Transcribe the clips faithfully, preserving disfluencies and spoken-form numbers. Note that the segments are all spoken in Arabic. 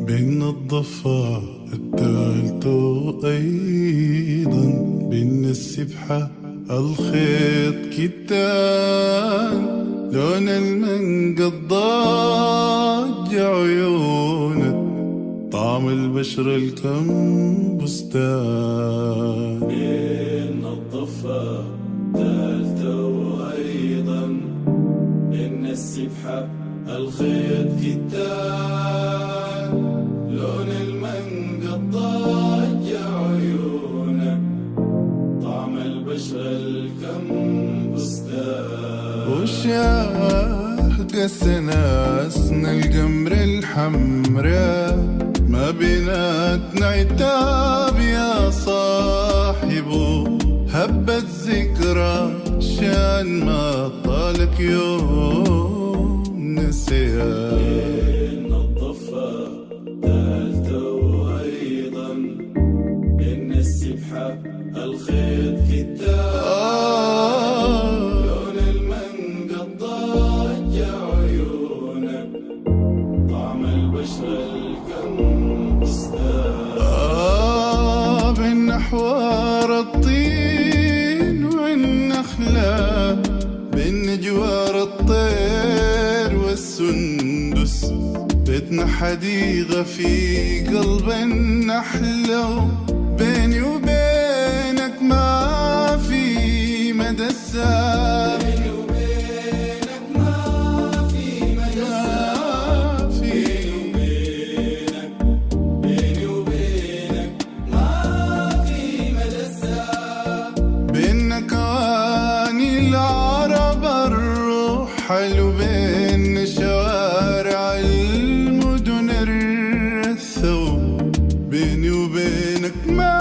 بين الضفة التالتة أيضا بين السبحة الخيط كتان لون المنقى الضاج عيونك طعم البشر الكم بستان بين الضفة التالتة وأيضا بين السبحة الخيط كتان لون المنقى الضاج عيونك طعم البشر الكم بستان وشاهق السناسن القمر الحمراء ما بيناتنا عتاب يا صاحبه هبت ذكرى شان ما طالك يوم نسيها بين الضفة التالتة وأيضا بين السبحة الخيط كتاب آه لون المنقى الضاج عيونك طعم البشر الكم بستان آه بين حوار الطين والنخلة بين جوار الطير والسندس بيتنا حديقة في قلب النحلة بيني وبينك ما في مدى الساعة بيني وبينك ما في مدى الساعة بيني وبينك ما في مدى الساعة بين كواني العرب الروح حلو بين شوارع المدن الرثو بيني وبينك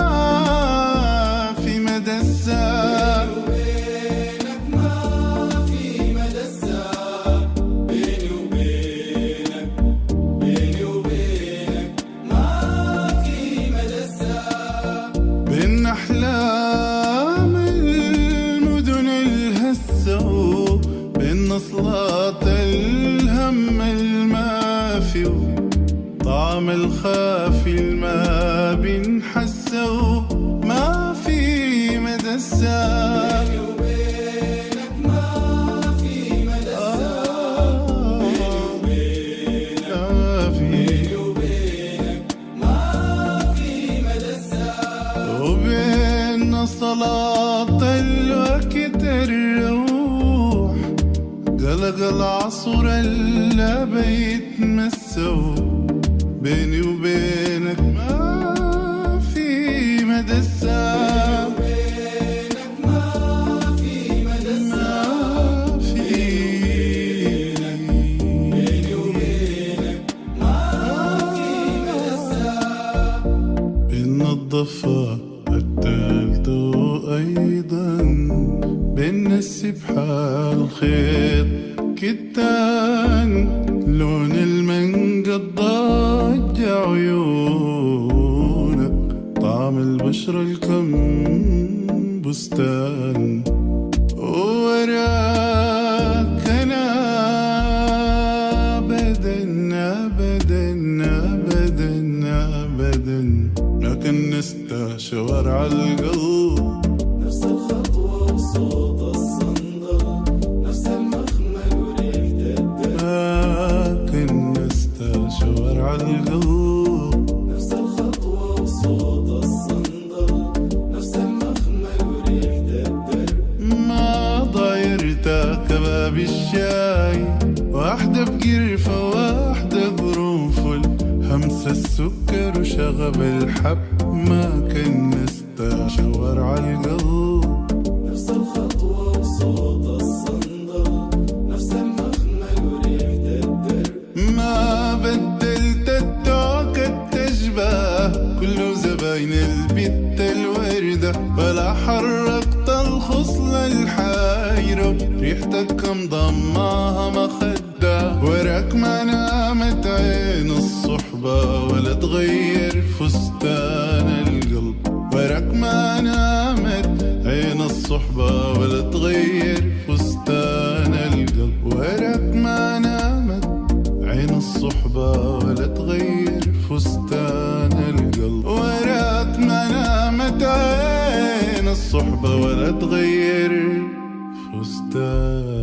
ما في مدى الساعة بينك ما في مدى الساعة بيني وبينك بيني وبينك ما في مدى الساعة بين أحلام المدن الهسة بين أصلات الهم المافي طعم الخافي الما بنحسه ما في مدى الساعة بيني وبينك ما في مدى الساعة بيني وبينك ما في مدى الساعة وبين صلاة الوقت الروح قلق العصر اللي بيتمسوا بيني وبينك ما في مدى الساعة بينك ما في مدى الساعة ما في بيني وبينك ما في مدى الساعة بين الضفة التالتة أيضا بين السبحة الخيط كتان لون المنقى الضاج عيونك طعم البشر الكم بستان وراك أنا أبدا أبدا أبدا أبدا ما كنست شوار عالقلب نفس الخطوة وصوت الصندل نفس المخمل وريحة الدم ما كنست شوار عالقلب نفس الخطوة وصوت الصندل نفس المخمل وريحة الدم ما ضايرت كباب الشاي واحدة بقرفة واحدة قرنفل همس السكر وشغب الحب ما كنست شوار عالقلب نفس الخطوة وصوت الصندل نفس المخمل وريحة الدرب ما بدلت التوكة التشبه كل زباين البت الوردة ولا حركت الخصلة الحايرة ريحتك كم ضماها مخدة وراك ما نامت عين الصحبة ولا تغير فستان القلب وراك ما نامت عين الصحبة ولا تغير فستان القلب وراك ما نامت عين الصحبة ولا تغير فستان فستان القلب. ورات ما نامت عين الصحبة ولا تغير فستان